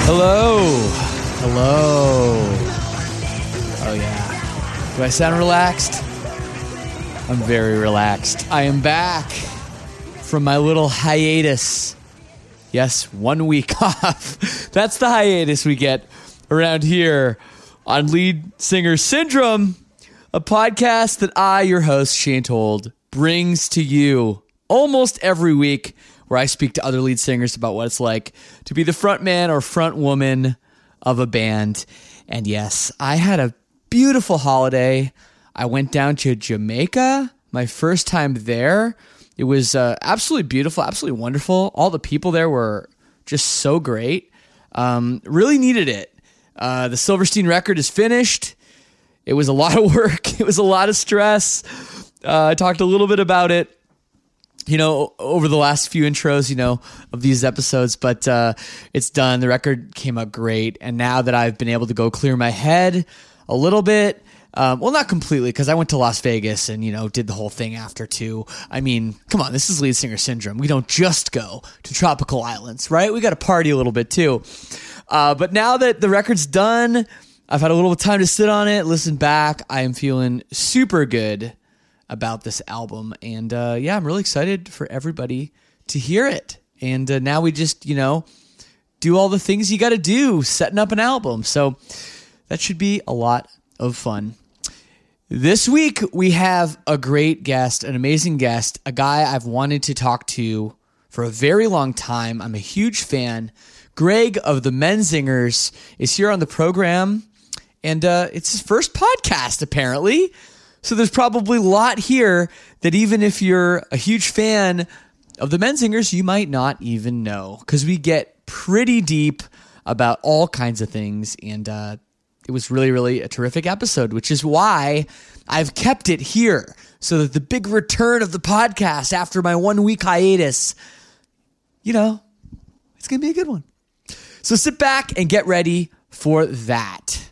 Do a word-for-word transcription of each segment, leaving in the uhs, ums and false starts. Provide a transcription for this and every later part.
Hello. Hello. Oh, yeah. Do I sound relaxed? I'm very relaxed. I am back from my little hiatus. Yes, one week off. That's the hiatus we get around here on Lead Singer Syndrome, a podcast that I, your host, Shane Told, brings to you almost every week, where I speak to other lead singers about what it's like to be the front man or front woman of a band. And yes, I had a beautiful holiday. I went down to Jamaica, my first time there. It was uh, absolutely beautiful, absolutely wonderful. All the people there were just so great. Um, really needed it. Uh, the Silverstein record is finished. It was a lot of work. It was a lot of stress. Uh, I talked a little bit about it, you know, over the last few intros, you know, of these episodes, but uh, it's done. The record came out great. And now that I've been able to go clear my head a little bit, um, well, not completely, because I went to Las Vegas and, you know, did the whole thing after too. I mean, come on, this is Lead Singer Syndrome. We don't just go to tropical islands, right? We got to party a little bit too. Uh, but now that the record's done, I've had a little time to sit on it, listen back. I am feeling super good about this album. And uh, yeah, I'm really excited for everybody to hear it. And uh, now we just, you know, do all the things you got to do setting up an album. So that should be a lot of fun. This week, we have a great guest, an amazing guest, a guy I've wanted to talk to for a very long time. I'm a huge fan. Greg of the Menzingers is here on the program, and uh, it's his first podcast, apparently. So there's probably a lot here that even if you're a huge fan of the Menzingers, you might not even know, because we get pretty deep about all kinds of things, and uh, it was really, really a terrific episode, which is why I've kept it here, so that the big return of the podcast after my one-week hiatus, you know, it's going to be a good one. So sit back and get ready for that.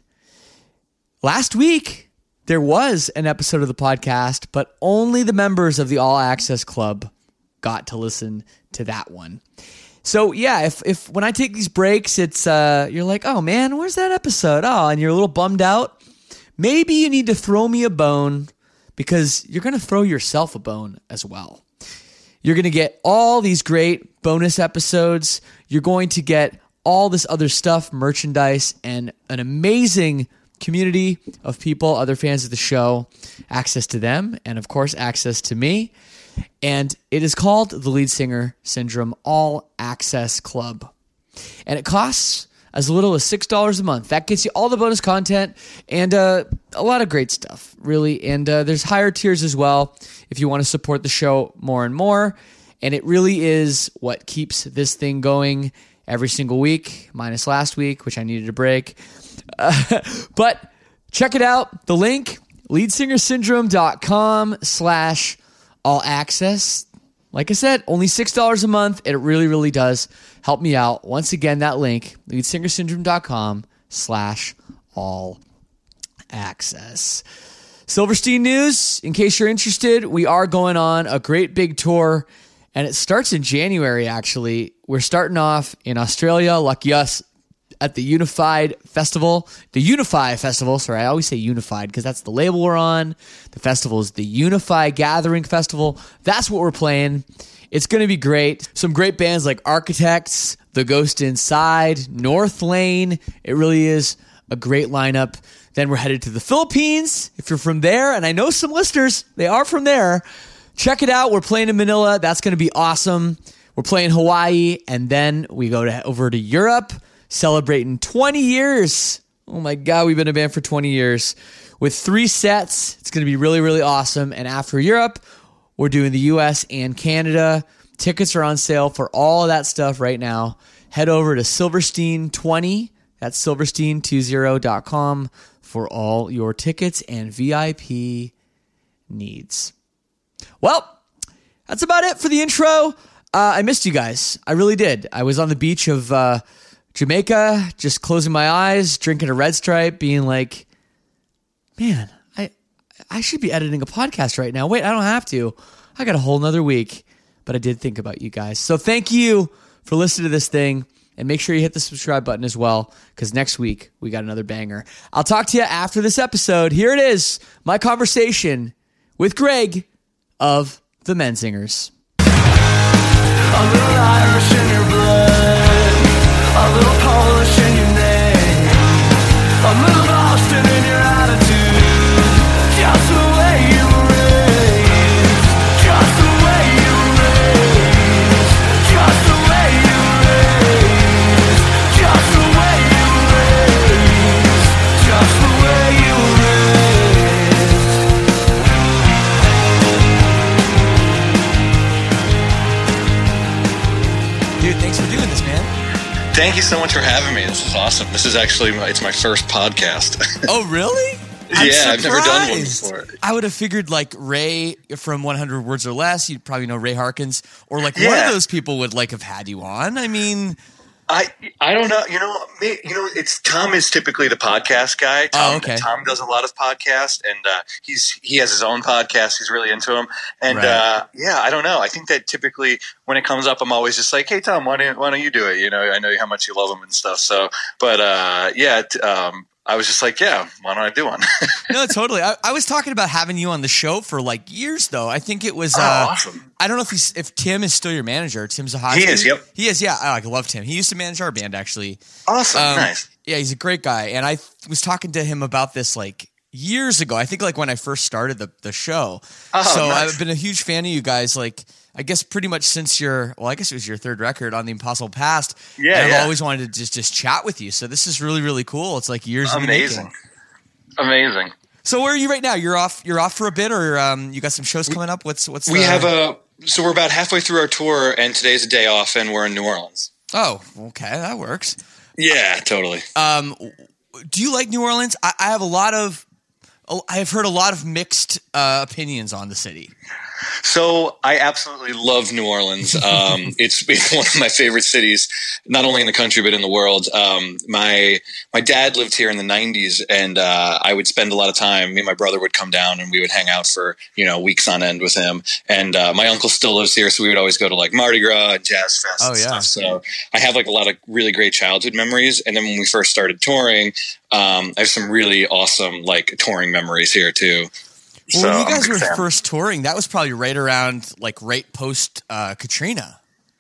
Last week, there was an episode of the podcast, but only the members of the All Access Club got to listen to that one. So yeah, if if when I take these breaks, it's uh, you're like, oh man, where's that episode? Oh, and you're a little bummed out. Maybe you need to throw me a bone, because you're going to throw yourself a bone as well. You're going to get all these great bonus episodes. You're going to get all this other stuff, merchandise, and an amazing community of people, other fans of the show, access to them, and of course, access to me. And it is called the Lead Singer Syndrome All Access Club. And it costs as little as six dollars a month. That gets you all the bonus content and uh, a lot of great stuff, really. And uh, there's higher tiers as well if you want to support the show more and more. And it really is what keeps this thing going every single week, minus last week, which I needed a break. Uh, but check it out. The link, leadsingersyndrome.com slash all access. Like I said, only six dollars a month. It really, really does help me out. Once again, that link, leadsingersyndrome.com slash all access. Silverstein news, in case you're interested, we are going on a great big tour, and it starts in January, actually. We're starting off in Australia, lucky us, at the Unified Festival, the Unify Festival. Sorry, I always say Unified because that's the label we're on. The festival is the Unify Gathering Festival. That's what we're playing. It's going to be great. Some great bands like Architects, The Ghost Inside, North Lane. It really is a great lineup. Then we're headed to the Philippines. If you're from there, and I know some listeners, they are from there, check it out. We're playing in Manila. That's going to be awesome. We're playing Hawaii, and then we go to over to Europe, celebrating twenty years. Oh my God, we've been a band for twenty years with three sets. It's going to be really, really awesome. And after Europe, we're doing the U S and Canada. Tickets are on sale for all of that stuff right now. Head over to Silverstein twenty. That's silverstein twenty dot com for all your tickets and V I P needs. Well, that's about it for the intro. Uh, I missed you guys. I really did. I was on the beach of uh, Jamaica, just closing my eyes, drinking a Red Stripe, being like, man, I I should be editing a podcast right now. Wait, I don't have to. I got a whole nother week. But I did think about you guys. So thank you for listening to this thing And make sure you hit the subscribe button as well, because next week we got another banger. I'll talk to you after this episode. Here it is, my conversation with Greg of the Menzingers. A little Irish in your blood, a little Polish in your name, a little Boston in your attitude, just the way you were raised, just the way you were raised, just the way you were raised, just the way you were raised, just the way you were raised. Dude, thanks for doing this, man. Thank you so much for having me. This is awesome. This is actually my, it's my first podcast. Oh, really? I'm yeah, I've never done one surprised. before. I would have figured like Ray from one hundred Words or Less. You'd probably know Ray Harkins, or like one Yeah. of those people would like have had you on. I mean, I I don't know. You know, me, you know, it's Tom is typically the podcast guy. Tom, Oh, okay. Tom does a lot of podcasts, and uh, he's he has his own podcast. He's really into them, and Right. uh, yeah, I don't know. I think that typically when it comes up, I'm always just like, "Hey, Tom, why don't why don't you do it?" You know, I know how much you love him and stuff. So, but uh, yeah. T- um, I was just like, yeah, why don't I do one? no, totally. I, I was talking about having you on the show for like years, though. I think it was. Oh, uh, awesome. I don't know if he's if Tim is still your manager. Tim Zahaski. He is, yep. He is. Yeah, I like love Tim. He used to manage our band actually. Awesome. Um, Nice. Yeah, he's a great guy. And I th- was talking to him about this like years ago. I think like when I first started the, the show. Oh, so nice. I've been a huge fan of you guys. Like, I guess pretty much since your, well, I guess it was your third record on the Impossible Past. Yeah, and I've yeah. always wanted to just, just chat with you. So this is really, really cool. It's like years in the Amazing. making. Amazing. So where are you right now? You're off, you're off for a bit, or um, you got some shows coming up? What's, what's We the- have a so we're about halfway through our tour, and today's a day off, and we're in New Orleans. Oh, okay. That works. Yeah, totally. Um, do you like New Orleans? I, I have a lot of, I have heard a lot of mixed uh, opinions on the city. So I absolutely love New Orleans. Um, it's, it's one of my favorite cities, not only in the country but in the world. Um, my my dad lived here in the nineties, and uh, I would spend a lot of time. Me and my brother would come down, and we would hang out for you know weeks on end with him. And uh, my uncle still lives here, so we would always go to like Mardi Gras and Jazz Fest Oh, and yeah. stuff. So I have like a lot of really great childhood memories. And then when we first started touring, um, I have some really awesome like touring memories here too. Well, So when you I'm a guys big were fan. first touring, that was probably right around like right post uh, Katrina.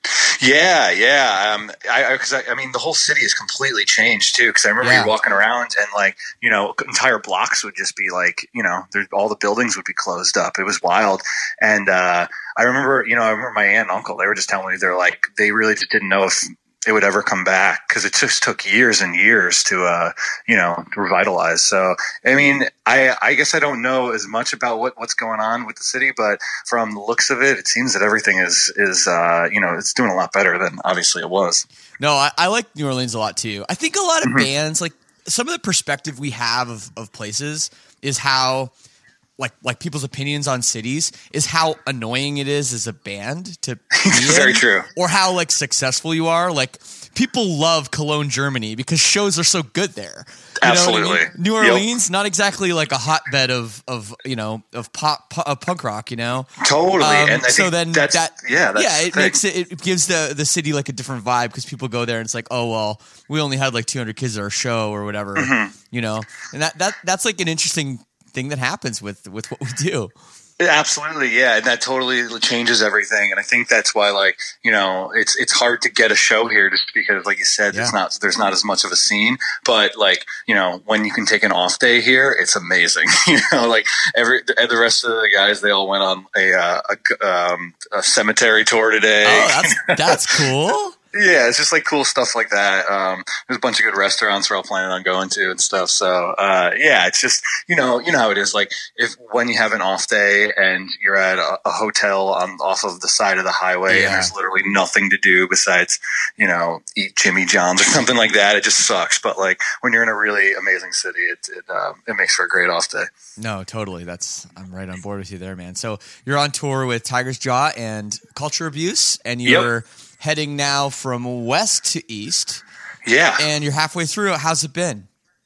Yeah, yeah. Um, I, because I, I, I mean, the whole city has completely changed too. Because I remember Yeah. you walking around and like, you know, entire blocks would just be like, you know, there, all the buildings would be closed up. It was wild. And uh, I remember, you know, I remember my aunt and uncle. They were just telling me they're like, they really just didn't know if it would ever come back because it just took years and years to, uh, you know, to revitalize. So, I mean, I, I guess I don't know as much about what, what's going on with the city, but from the looks of it, it seems that everything is, is, uh, you know, it's doing a lot better than obviously it was. No, I, I like New Orleans a lot too. I think a lot of Mm-hmm. bands, like some of the perspective we have of, of places is how like like people's opinions on cities is how annoying it is as a band to be Very in, true. or how like successful you are. Like people love Cologne, Germany because shows are so good there. You know what I mean? Absolutely. New Yep. Orleans, not exactly like a hotbed of of you know of pop, pop of punk rock. You know, Totally. Um, and I so think then that's, that yeah, that's yeah, the it thing. makes it it gives the the city like a different vibe because people go there and it's like, oh well, we only had like two hundred kids at our show or whatever, Mm-hmm. you know, and that that that's like an interesting thing that happens with with what we do. Absolutely, yeah, and that totally changes everything. And I think that's why, like, you know, it's it's hard to get a show here just because, like you said, there's Yeah. not there's not as much of a scene. But like, you know, when you can take an off day here, it's amazing. you know, like every the rest of the guys, they all went on a uh, a, um, a cemetery tour today. Oh, that's that's cool. Yeah, it's just like cool stuff like that. Um, there's a bunch of good restaurants we're all planning on going to and stuff. So, uh, yeah, it's just, you know, you know how it is. Like if, when you have an off day and you're at a, a hotel on off of the side of the highway Yeah. and there's literally nothing to do besides, you know, eat Jimmy John's or something like that, it just sucks. But like when you're in a really amazing city, it, it, uh, it makes for a great off day. No, totally. That's I'm right on board with you there, man. So you're on tour with Tiger's Jaw and Culture Abuse, and you're heading now from west to east, Yeah. and you're halfway through. How's it been?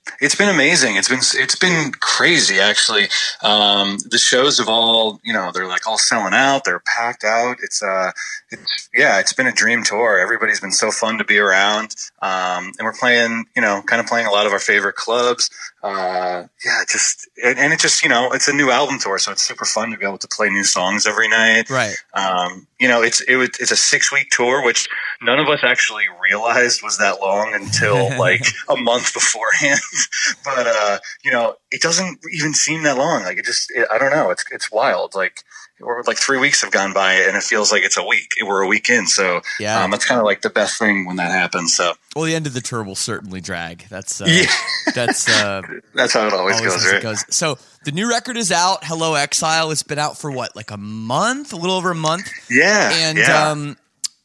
It's been amazing. It's been it's been crazy, actually. Um, the shows have all, you know, they're like all selling out. They're packed out. It's uh, it's yeah, it's been a dream tour. Everybody's been so fun to be around, um, and we're playing, you know, kind of playing a lot of our favorite clubs. Uh, yeah, just and, and it just, you know, it's a new album tour, so it's super fun to be able to play new songs every night. Right. Um, you know, it's it was it's a six week tour, which none of us actually realized was that long until like a month beforehand. But uh, you know, it doesn't even seem that long. Like it just, it, I don't know. It's it's wild. Like or like three weeks have gone by, and it feels like it's a week. We're a week in, so yeah, um, that's kind of like the best thing when that happens. So, well, the end of the tour will certainly drag. That's uh, yeah. that's uh, that's how it always, always goes, right? It goes. So the new record is out. Hello Exile. It's been out for what, like a month, a little over a month. Yeah, and yeah. um,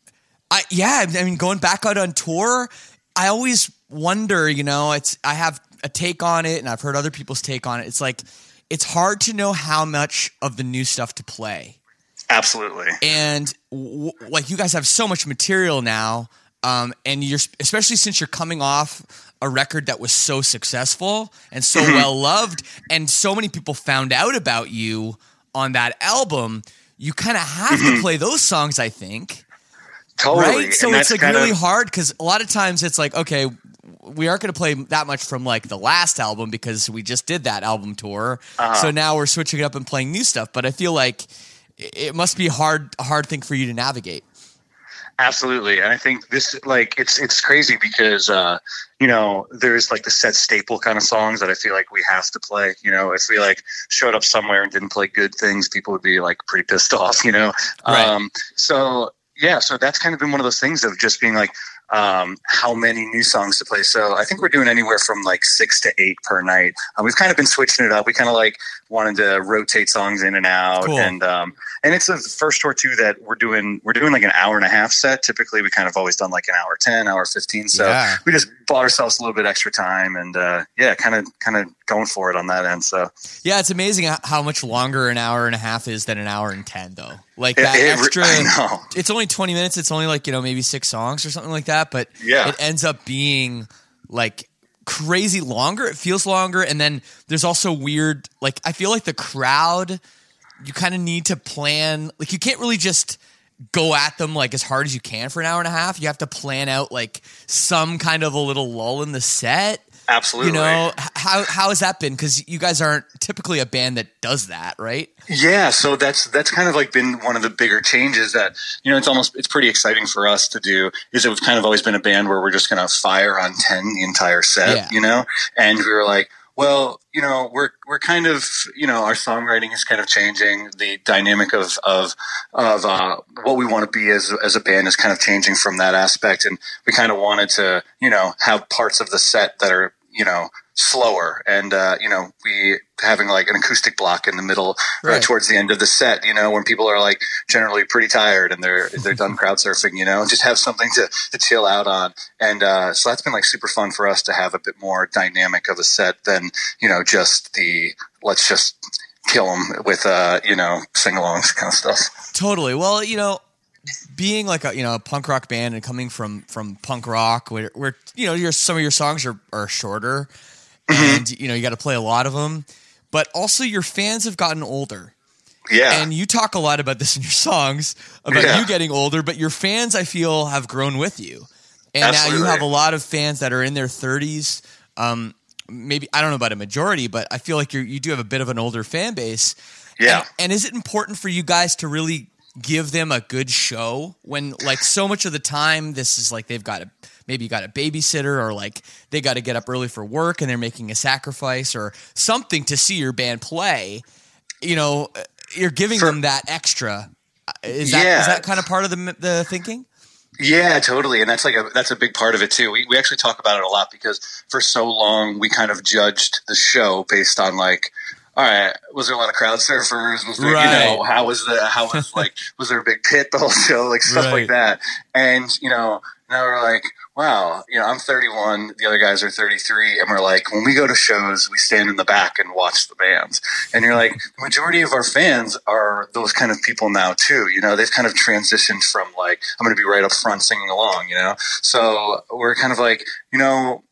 I yeah, I mean, going back out on tour, I always wonder. You know, it's I have a take on it, and I've heard other people's take on it. It's like it's hard to know how much of the new stuff to play. Absolutely. And w- like you guys have so much material now, um, and you're especially since you're coming off a record that was so successful and so mm-hmm. well loved, and so many people found out about you on that album. You kind of have mm-hmm. to play those songs, I think. Totally. Right? So and it's like really of- hard because a lot of times it's like, okay, we aren't going to play that much from like the last album because we just did that album tour. Uh-huh. So now we're switching it up and playing new stuff. But I feel like it must be hard, a hard thing for you to navigate. Absolutely. And I think this, like, it's, it's crazy because, uh, you know, there's like the set staple kind of songs that I feel like we have to play. You know, if we like showed up somewhere and didn't play good things, people would be like pretty pissed off, you know? Right. Um, so yeah, so that's kind of been one of those things of just being like, um, how many new songs to play. So I think we're doing anywhere from like six to eight per night. Uh, we've kind of been switching it up. We kind of like wanted to rotate songs in and out. Cool. And, um, and it's the first tour too that we're doing, we're doing like an hour and a half set. Typically we kind of always done like an hour ten, hour fifteen. So yeah. we just bought ourselves a little bit extra time and, uh, yeah, kind of, kind of going for it on that end. So yeah, it's amazing how much longer an hour and a half is than an hour and ten though. Like it, that it, extra, I know. It's only twenty minutes. It's only like, you know, maybe six songs or something like that. But yeah. it ends up being like crazy longer. It feels longer. And then there's also weird, like, I feel like the crowd, you kind of need to plan, like you can't really just go at them like as hard as you can for an hour and a half. You have to plan out like some kind of a little lull in the set. Absolutely. You know, how how has that been? Because you guys aren't typically a band that does that, right? Yeah, so that's that's kind of like been one of the bigger changes that, you know, it's almost it's pretty exciting for us to do, is that we've kind of always been a band where we're just going to fire on ten the entire set, yeah. you know? And we were like, well, you know, we're we're kind of, you know, our songwriting is kind of changing. The dynamic of of of uh, what we want to be as as a band is kind of changing from that aspect, and we kind of wanted to, you know, have parts of the set that are, you know, slower, and uh, you know, we having like an acoustic block in the middle, right. uh, towards the end of the set, you know, when people are like generally pretty tired and they're they're done crowd surfing, you know, and just have something to to chill out on. And uh, so that's been like super fun for us to have a bit more dynamic of a set than, you know, just the let's just kill them with uh you know, sing-alongs kind of stuff. Totally. Well, you know, being like a, you know, a punk rock band and coming from from punk rock, where, where you know, your some of your songs are are shorter, mm-hmm. and you know, you got to play a lot of them, but also your fans have gotten older. Yeah. And you talk a lot about this in your songs about yeah. you getting older, but your fans, I feel, have grown with you, and Absolutely. now you have a lot of fans that are in their thirties. Um, maybe I don't know about a majority, but I feel like you you do have a bit of an older fan base. Yeah. And, and is it important for you guys to really give them a good show when, like, so much of the time this is like they've got a maybe you got a babysitter, or like they got to get up early for work and they're making a sacrifice or something to see your band play? You know, you're giving for, them that extra. Is that yeah. is that kind of part of the the thinking? Yeah, totally. And that's like a, that's a big part of it too. We, we actually talk about it a lot because for so long we kind of judged the show based on like, all right, was there a lot of crowd surfers? Was there, right. you know, how was the, how was like, was there a big pit the whole show? Like stuff right. like that. And, you know, now we're like, wow, you know, I'm thirty-one, the other guys are thirty-three. And we're like, when we go to shows, we stand in the back and watch the bands. And you're like, the majority of our fans are those kind of people now too. You know, they've kind of transitioned from like, I'm going to be right up front singing along, you know? So we're kind of like, you know,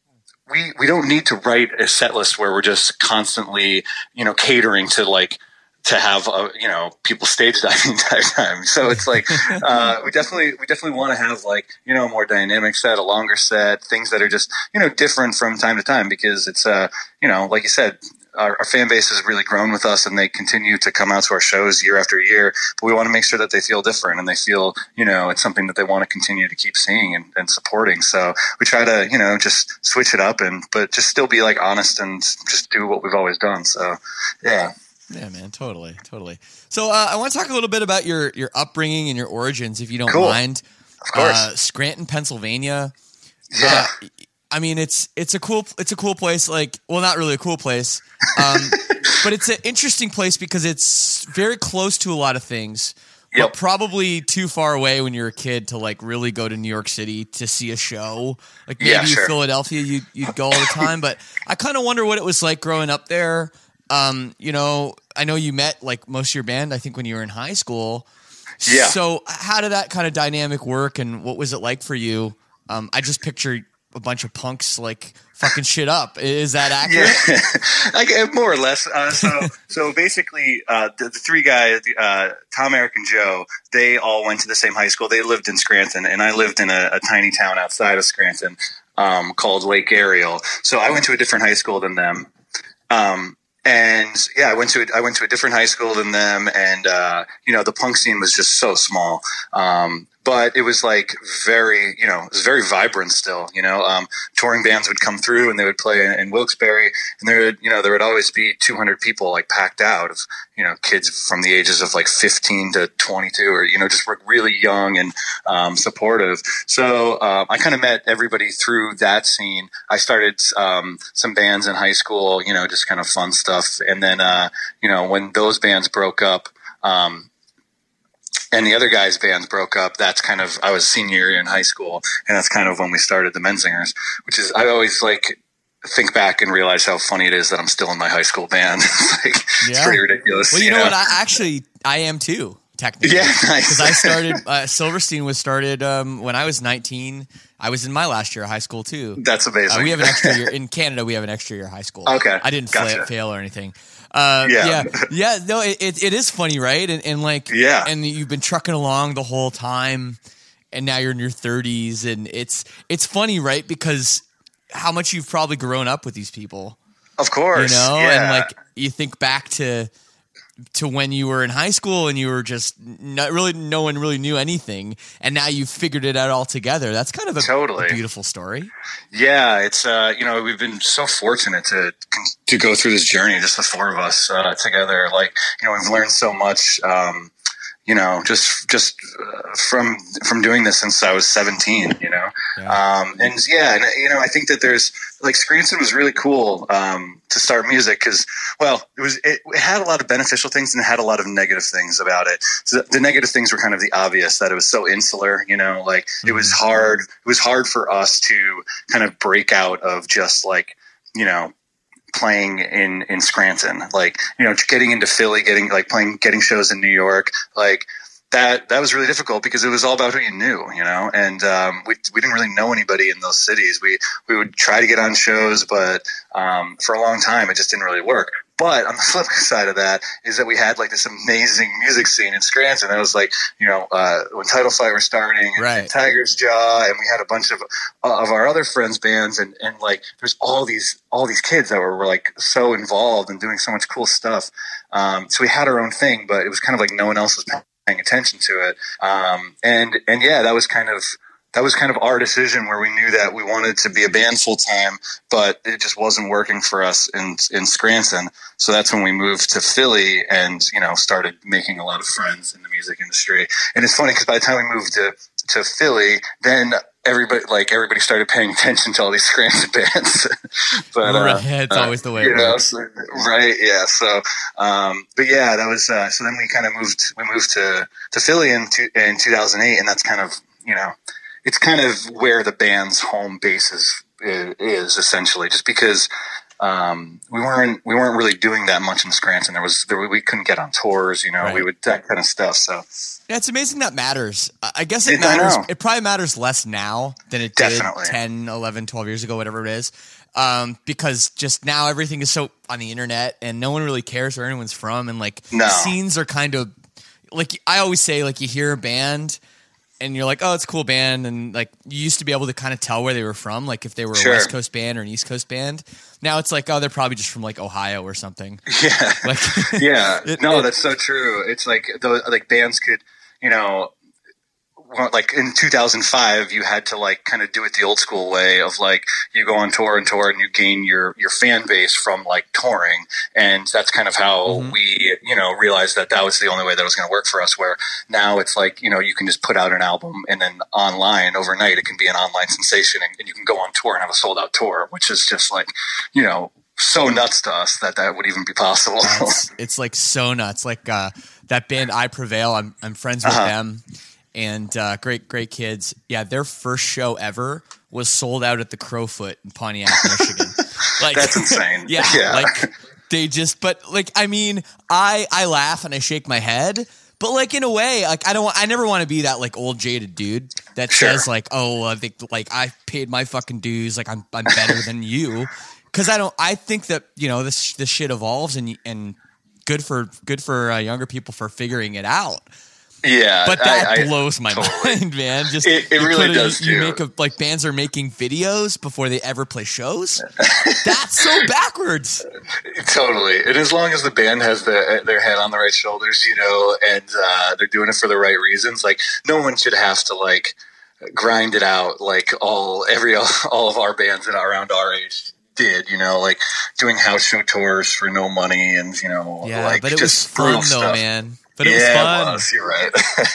we, we don't need to write a set list where we're just constantly, you know, catering to like, to have, uh, you know, people stage diving type time. So it's like, uh, we definitely, we definitely want to have like, you know, a more dynamic set, a longer set, things that are just, you know, different from time to time, because it's, uh, you know, like you said, our, our fan base has really grown with us and they continue to come out to our shows year after year, but we want to make sure that they feel different and they feel, you know, it's something that they want to continue to keep seeing and, and supporting. So we try to, you know, just switch it up and, but just still be like honest and just do what we've always done. So yeah. Yeah, man, totally, totally. So uh, I want to talk a little bit about your, your upbringing and your origins, if you don't cool. mind. Of course. Uh, Scranton, Pennsylvania. Yeah. Uh, I mean, it's it's a cool it's a cool place. Like, well, not really a cool place, um, but it's an interesting place because it's very close to a lot of things. Yep. But probably too far away when you're a kid to like really go to New York City to see a show. Like maybe Yeah, sure. Philadelphia, you you'd go all the time. But I kind of wonder what it was like growing up there. Um, you know, I know you met like most of your band, I think, when you were in high school. Yeah. So how did that kind of dynamic work and what was it like for you? Um, I just picture a bunch of punks like fucking shit up. Is that accurate? Yeah, like, uh, more or less. Uh, so, so basically, uh, the, the three guys, uh, Tom, Eric, and Joe, they all went to the same high school. They lived in Scranton, and I lived in a, a tiny town outside of Scranton um, called Lake Ariel. So I went to a different high school than them. Um, And yeah, I went to a, I went to a different high school than them, and uh, you know, the punk scene was just so small. Um, but it was like very, you know, it was very vibrant still. You know, um, touring bands would come through and they would play in, in Wilkes-Barre, and there would, you know, there would always be two hundred people like packed out of, you know, kids from the ages of like fifteen to twenty-two, or you know, just really young and um, supportive. So um, I kind of met everybody through that scene. I started um, some bands in high school, you know, just kind of fun stuff, and then uh, you know, when those bands broke up. Um, And the other guys' bands broke up. That's kind of, I was senior year in high school, and that's kind of when we started the Menzingers, which is, I always like think back and realize how funny it is that I'm still in my high school band. It's like, yeah. It's pretty ridiculous. Well, you, you know, know what? I actually, I am too, technically. Yeah, nice. Because I started, uh, Silverstein was started um, when I was nineteen. I was in my last year of high school too. That's amazing. Uh, we have an extra year in Canada. We have an extra year of high school. Okay, I didn't gotcha. fail, fail or anything. Uh, Yeah. yeah, yeah. No, it, it it is funny, right? And, and like, Yeah. and you've been trucking along the whole time, and now you're in your thirties, and it's it's funny, right? Because how much you've probably grown up with these people, Of course. you know, yeah. and like you think back to to when you were in high school and you were just not really, no one really knew anything, and now you've figured it out all together. That's kind of a, Totally. a beautiful story. Yeah, it's uh, you know, we've been so fortunate to to go through this journey, just the four of us uh, together. Like, you know, we've learned so much. Um, you know, just just uh, from from doing this since I was seventeen. You know, Yeah. um, and yeah, and you know, I think that there's like Scranton was really cool um, to start music because, well, it was it, it had a lot of beneficial things and it had a lot of negative things about it. So the negative things were kind of the obvious, that it was so insular. You know, like it was hard. It was hard for us to kind of break out of just like, you know, playing in, in Scranton, like, you know, getting into Philly, getting like playing, getting shows in New York, like that, that was really difficult because it was all about who you knew, you know, and, um, we, we didn't really know anybody in those cities. We, we would try to get on shows, but, um, for a long time, it just didn't really work. But on the flip side of that is that we had like this amazing music scene in Scranton. That was like, you know, uh, when Title Fight were starting, and, Right. and Tiger's Jaw, and we had a bunch of uh, of our other friends' bands, and, and like there's all these all these kids that were, were like so involved and doing so much cool stuff. Um, so we had our own thing, but it was kind of like no one else was paying attention to it. Um, and and yeah, that was kind of. That was kind of our decision where we knew that we wanted to be a band full time, but it just wasn't working for us in in Scranton. So that's when we moved to Philly and, you know, started making a lot of friends in the music industry. And it's funny because by the time we moved to, to Philly, then everybody, like everybody started paying attention to all these Scranton bands. But, uh, Right, it's uh, always the way you it know, works. so- right. Yeah. So, um, but yeah, that was, uh, so then we kind of moved, we moved to, to Philly in, two, in two thousand eight. And that's kind of, you know, it's kind of where the band's home base is, is essentially, just because um, we weren't we weren't really doing that much in Scranton. There was there, we couldn't get on tours, you know. Right. We would that kind of stuff. So yeah, it's amazing that matters. I guess it, It- I matters. know. It probably matters less now than it Definitely. did ten, eleven, twelve years ago, whatever it is. Um, because just now everything is so on the internet and no one really cares where anyone's from. And like No. scenes are kind of like, I always say, like, you hear a band and you're like, oh, it's a cool band. And like, you used to be able to kind of tell where they were from. Like if they were Sure. a West Coast band or an East Coast band. Now it's like, oh, they're probably just from like Ohio or something. yeah, Like, yeah. It- no, it- that's so true. It's like those like bands could, you know. Well, like in two thousand five, you had to like kind of do it the old school way of like you go on tour and tour and you gain your, your fan base from like touring. And that's kind of how Mhm. we, you know, realized that that was the only way that was going to work for us, where now it's like, you know, you can just put out an album and then online overnight, it can be an online sensation and, and you can go on tour and have a sold out tour, which is just like, you know, so nuts to us that that would even be possible. it's, it's like so nuts. Like uh, that band I Prevail, I'm, I'm friends with Uh-huh. them. And uh, great, great kids. Yeah, their first show ever was sold out at the Crowfoot in Pontiac, Michigan. Like That's insane. Yeah, Yeah. like they just. But like, I mean, I I laugh and I shake my head. But like in a way, like I don't. want I never want to be that like old jaded dude that Sure. says like, oh, I think like I paid my fucking dues. Like I'm I'm better than you. Because I don't. I think that you know this this shit evolves and and good for good for uh, younger people for figuring it out. Yeah. But that I- I- blows my totally. mind, man. Just It- it you really put does, You too. make a, like bands are making videos before they ever play shows. That's so backwards. Totally. And as long as the band has the, their head on the right shoulders, you know, and uh, they're doing it for the right reasons, like no one should have to like grind it out like all every all of our bands that are around our age did, you know, like doing house show tours for no money and, you know, Yeah, like but it was just fun brutal though, stuff. man. But it yeah, was fun. it was. You're right.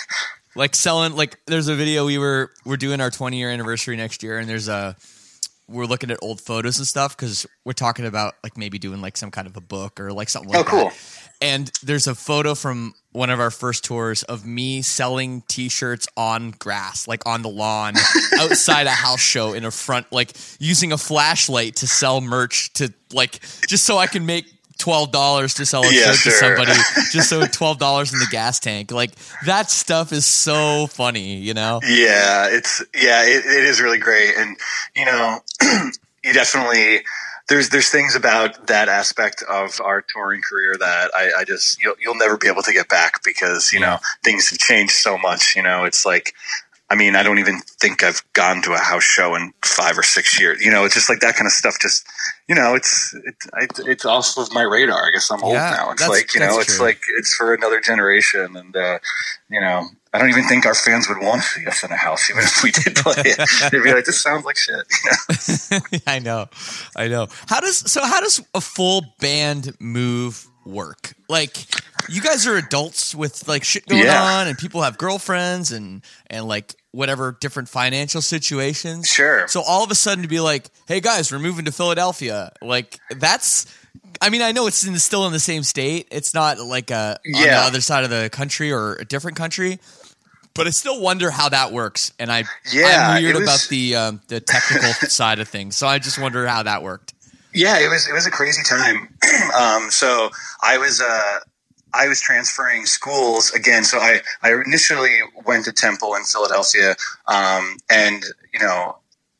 Like selling. Like there's a video we were we're doing our twenty year anniversary next year, and there's a we're looking at old photos and stuff because we're talking about like maybe doing like some kind of a book or like something like Oh, cool. that. And there's a photo from one of our first tours of me selling T-shirts on grass, like on the lawn, outside a house show in a front, like using a flashlight to sell merch to like just so I can make twelve dollars to sell a Yeah, shirt sure. to somebody, just so twelve dollars in the gas tank. Like that stuff is so funny, you know? Yeah, it's yeah, it, it is really great, and you know, you definitely there's there's things about that aspect of our touring career that I, I just you'll you'll never be able to get back because you know things have changed so much. You know, it's like. I mean, I don't even think I've gone to a house show in five or six years. You know, it's just like that kind of stuff. Just, you know, it's it's it's off of my radar. I guess I'm old Yeah, now. It's that's- like, you know, that's it's true. like it's for another generation, and uh, you know, I don't even think our fans would want to see us in a house, even if we did play it. They'd be like, "This sounds like shit." You know? I know, I know. How does so? How does a full band move work? Like, you guys are adults with like shit going Yeah. on, and people have girlfriends and and like whatever different financial situations. Sure. So all of a sudden to be like, "Hey guys, we're moving to Philadelphia," like that's. I mean, I know it's in the, still in the same state. It's not like a on the Yeah. other side of the country or a different country. But I still wonder how that works, and I Yeah, I'm weird it was- about the um, the technical side of things. So I just wonder how that worked. Yeah, it was it was a crazy time. um, so I was uh, I was transferring schools again. So I, I initially went to Temple in Philadelphia, um, and you know.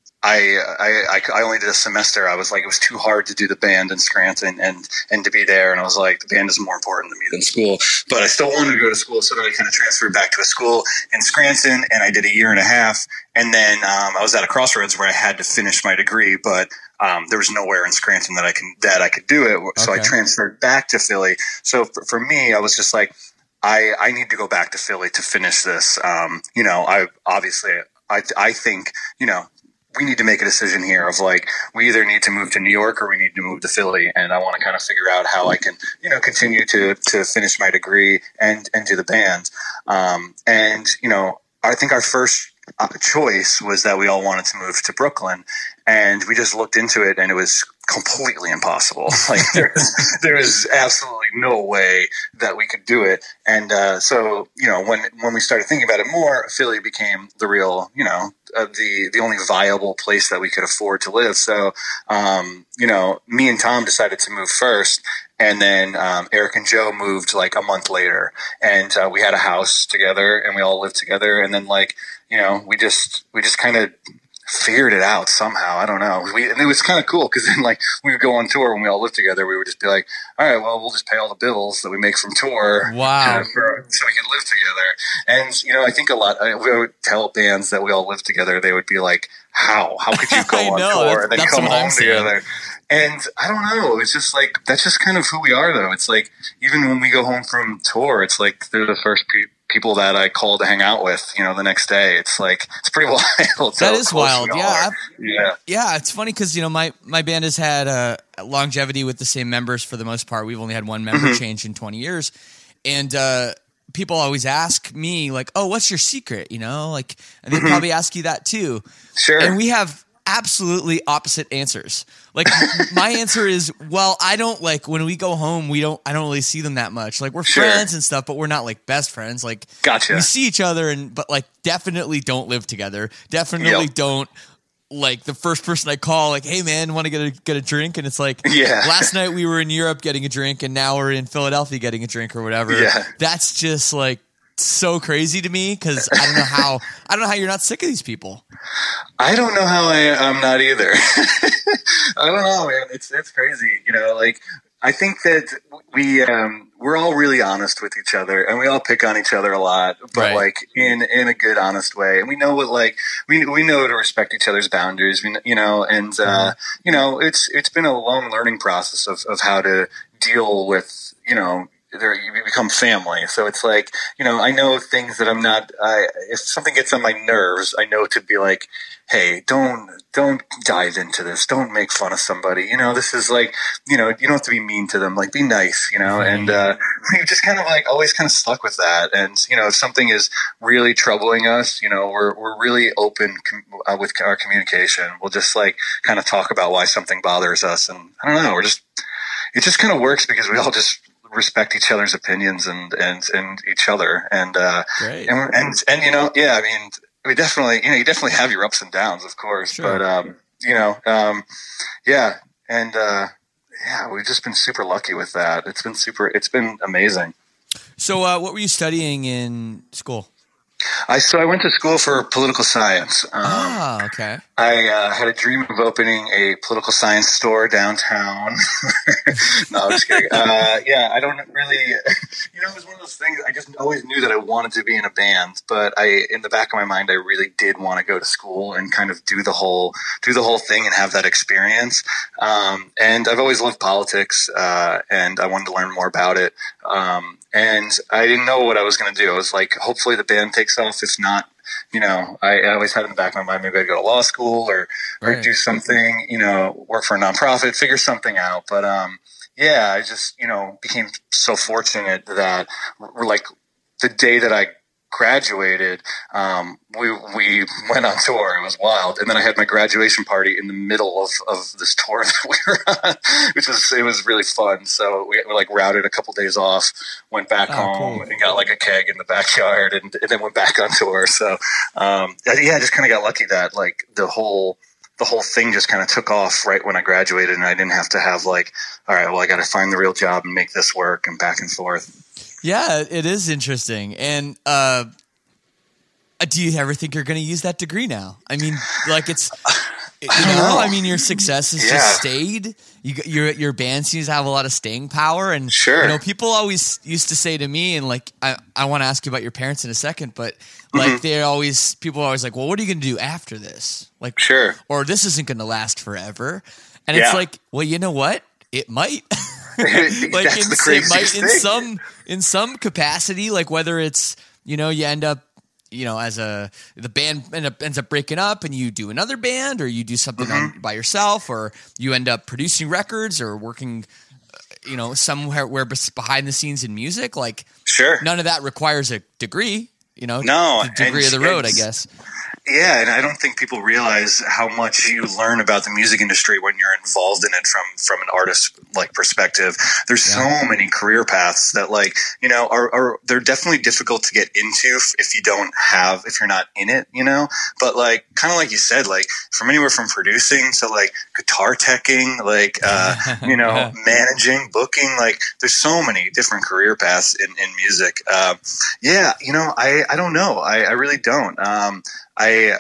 I, I, I I only did a semester. I was like, it was too hard to do the band in Scranton and, and to be there. And I was like, the band is more important to me than school. But I still wanted to go to school. So then I kind of transferred back to a school in Scranton, and I did a year and a half. And then um, I was at a crossroads where I had to finish my degree, but um, there was nowhere in Scranton that I can that I could do it. So I Okay. transferred back to Philly. So for, for me, I was just like, I, I need to go back to Philly to finish this. Um, you know, I obviously I I think you know. we need to make a decision here of like, we either need to move to New York or we need to move to Philly. And I want to kind of figure out how I can, you know, continue to, to finish my degree and, and do the band. Um, and, you know, I think our first uh, choice was that we all wanted to move to Brooklyn, and we just looked into it, and it was completely impossible. Like there was, there was absolutely no way that we could do it. And uh, so, you know, when when we started thinking about it more, Philly became the real, you know, uh, the the only viable place that we could afford to live. So, um, you know, me and Tom decided to move first. And then um, Eric and Joe moved like a month later, and uh, we had a house together, and we all lived together. And then, like, you know, we just we just kind of figured it out somehow. I don't know. We, and it was kind of cool because then, like, we would go on tour when we all lived together. We would just be like, all right, well, we'll just pay all the bills that we make from tour. Wow. Uh, for, so we can live together. And, you know, I think a lot, I, we would tell bands that we all live together, they would be like, how? How could you go on know, tour and then come home together? Saying. And I don't know. It's just like, that's just kind of who we are, though. It's like, even when we go home from tour, it's like they're the first pe- people that I call to hang out with, you know, the next day. It's like, it's pretty wild. That is wild. Yeah. Yeah. Yeah. It's funny because, you know, my, my band has had uh, longevity with the same members for the most part. We've only had one member mm-hmm. change in twenty years. And, uh, people always ask me like, oh, what's your secret? You know, like, and they mm-hmm. probably ask you that too. Sure. And we have absolutely opposite answers. Like my answer is, well, I don't like when we go home, we don't, I don't really see them that much. Like we're sure. friends and stuff, but we're not like best friends. Like gotcha. We see each other and, but like definitely don't live together. Definitely yep. don't like the first person I call, like, hey man, want to get a, get a drink? And it's like, yeah. last night we were in Europe getting a drink and now we're in Philadelphia getting a drink or whatever. Yeah. That's just like, so crazy to me because I don't know how I don't know how you're not sick of these people. I don't know how I, I'm not either. I don't know, man. It's it's crazy, you know. Like I think that we um, we're all really honest with each other, and we all pick on each other a lot, but right. like in in a good, honest way. And we know what like we we know to respect each other's boundaries. We you know, and uh, mm-hmm. you know, it's it's been a long learning process of of how to deal with you know. There, you become family. So it's like, you know, I know things that I'm not, I, if something gets on my nerves, I know to be like, hey, don't, don't dive into this. Don't make fun of somebody. You know, this is like, you know, you don't have to be mean to them. Like, be nice, you know, and, uh, we just kind of like always kind of stuck with that. And, you know, if something is really troubling us, you know, we're, we're really open com- uh, with our communication. We'll just like kind of talk about why something bothers us. And I don't know, we're just, it just kind of works because we all just, respect each other's opinions and, and, and each other. And, uh, Great. and, and, and, you know, yeah, I mean, we definitely, you know, you definitely have your ups and downs, of course, sure. but, um, you know, um, yeah. And, uh, yeah, we've just been super lucky with that. It's been super, it's been amazing. So, uh, what were you studying in school? I so I went to school for political science. Um, ah, okay. I uh, had a dream of opening a political science store downtown. No, I'm just kidding. Uh, yeah, I don't really. You know, it was one of those things. I just always knew that I wanted to be in a band, but I, in the back of my mind, I really did want to go to school and kind of do the whole do the whole thing and have that experience. Um, and I've always loved politics, uh, and I wanted to learn more about it. Um, and I didn't know what I was going to do. I was like, hopefully the band takes off. If not, you know, I, I always had in the back of my mind, maybe I'd go to law school or, or right. do something, you know, work for a nonprofit, figure something out. But, um, yeah, I just, you know, became so fortunate that we're like the day that I graduated, um, we, we went on tour. It was wild. And then I had my graduation party in the middle of, of this tour that we were on, which was, it was really fun. So we, we like routed a couple days off, went back oh, home cool. and got like a keg in the backyard and, and then went back on tour. So, um, yeah, I just kind of got lucky that like the whole, the whole thing just kind of took off right when I graduated and I didn't have to have like, all right, well, I got to find the real job and make this work and back and forth. Yeah, it is interesting. And uh, do you ever think you're going to use that degree now? I mean, like it's, you know, I mean, your success has yeah. just stayed. You, your your band seems to have a lot of staying power. And, sure. you know, people always used to say to me, and like, I, I want to ask you about your parents in a second, but like mm-hmm. they're always, people are always like, well, what are you going to do after this? Like, sure. Or this isn't going to last forever. And yeah. it's like, well, you know what? It might. Like That's in, the craziest it might, thing. in some in some capacity, like whether it's, you know, you end up, you know, as a the band end up, ends up breaking up and you do another band or you do something mm-hmm. on, by yourself or you end up producing records or working, you know, somewhere where behind the scenes in music. Like, sure, none of that requires a degree. You know, no the degree and, of the road, and, I guess. Yeah, and I don't think people realize how much you learn about the music industry when you're involved in it from from an artist like perspective. There's yeah. so many career paths that like you know are, are they're definitely difficult to get into if, if you don't have if you're not in it, you know. But like kind of like you said, like from anywhere from producing to like guitar teching, like uh, you know yeah. managing, booking, like there's so many different career paths in in music. Uh, yeah, you know, I I don't know, I I really don't. Um, I,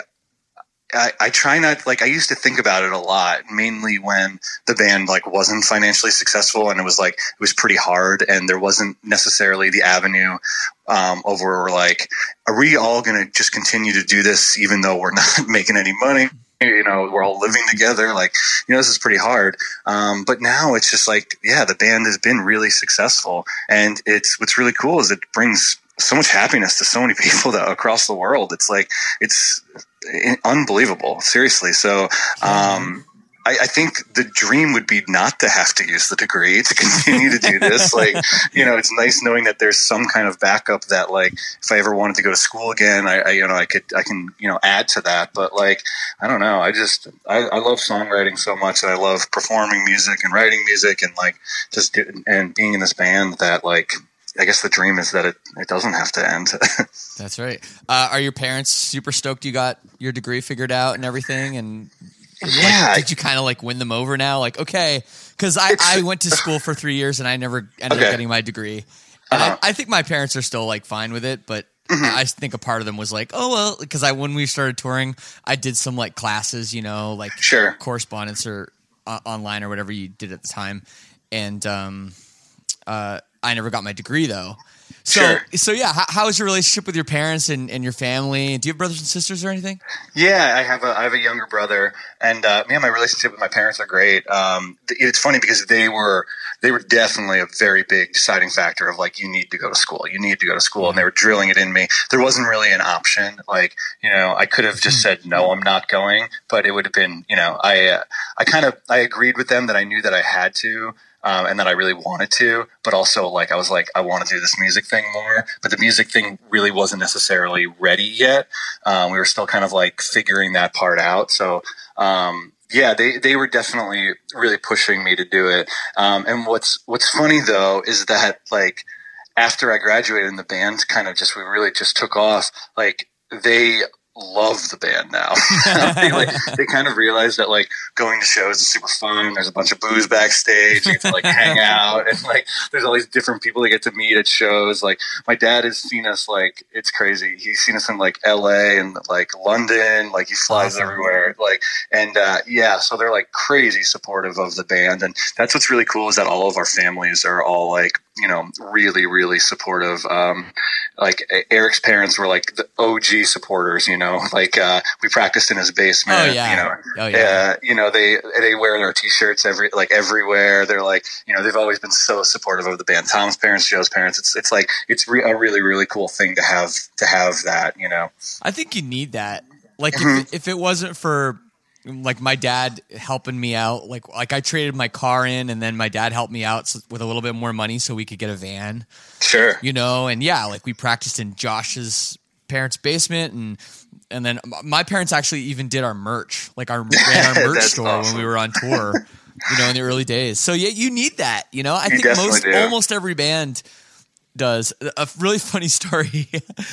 I I try not like I used to think about it a lot, mainly when the band like wasn't financially successful and it was like it was pretty hard and there wasn't necessarily the avenue um, of where we're like, are we all going to just continue to do this even though we're not making any money? You know, we're all living together. Like, you know, this is pretty hard. Um, but now it's just like, yeah, the band has been really successful, and it's what's really cool is it brings so much happiness to so many people that, across the world. It's like it's unbelievable, seriously. So um, I, I think the dream would be not to have to use the degree to continue to do this. Like, you know, it's nice knowing that there's some kind of backup that, like, if I ever wanted to go to school again, I, I you know, I could, I can, you know, add to that. But like, I don't know. I just, I, I love songwriting so much, and I love performing music and writing music, and like just do, and being in this band that like. I guess the dream is that it, it doesn't have to end. That's right. Uh, are your parents super stoked you got your degree figured out and everything? And yeah, like, did you kind of like win them over now? Like, okay, because I, I went to school for three years and I never ended okay. up getting my degree. And uh-huh. I, I think my parents are still like fine with it, but mm-hmm. I think a part of them was like, oh well, because I when we started touring, I did some like classes, you know, like sure. correspondence or uh, online or whatever you did at the time, and um, uh. I never got my degree though. So, sure. so yeah, how, how is your relationship with your parents and, and your family? Do you have brothers and sisters or anything? Yeah, I have a, I have a younger brother, and, uh, man, my relationship with my parents are great. Um, it's funny because they were, they were definitely a very big deciding factor of like, you need to go to school, you need to go to school. And they were drilling it in me. There wasn't really an option. Like, you know, I could have just said, no, I'm not going, but it would have been, you know, I, uh, I kind of, I agreed with them that I knew that I had to. Um, and that I really wanted to, but also like I was like I want to do this music thing more, but the music thing really wasn't necessarily ready yet. Um, we were still kind of like figuring that part out. So um, yeah, they they were definitely really pushing me to do it. Um, and what's what's funny though is that like after I graduated and the band kind of just we really just took off. Like they love the band now. they, like, they kind of realize that like going to shows is super fun. There's a bunch of booze backstage. You get to like hang out, and like there's all these different people that get to meet at shows. Like my dad has seen us, like it's crazy. He's seen us in like L A and like London. Like he flies awesome. everywhere. Like and uh, yeah, so they're like crazy supportive of the band, and that's what's really cool is that all of our families are all like you know really really supportive. Um, like Eric's parents were like the O G supporters. You know. Know, like uh, we practiced in his basement. Oh yeah, you know, oh yeah. Uh, you know they they wear their t-shirts every like everywhere. They're like, you know, they've always been so supportive of the band. Tom's parents, Joe's parents. It's it's like it's re- a really really cool thing to have to have that. You know, I think you need that. Like mm-hmm. if if it wasn't for like my dad helping me out, like like I traded my car in, and then my dad helped me out with a little bit more money so we could get a van. Sure, you know, and yeah, like we practiced in Josh's parents' basement and. And then my parents actually even did our merch, like our ran our merch store awesome. when we were on tour, you know, in the early days. So yeah, you need that, you know. I you think most do. almost every band does. A really funny story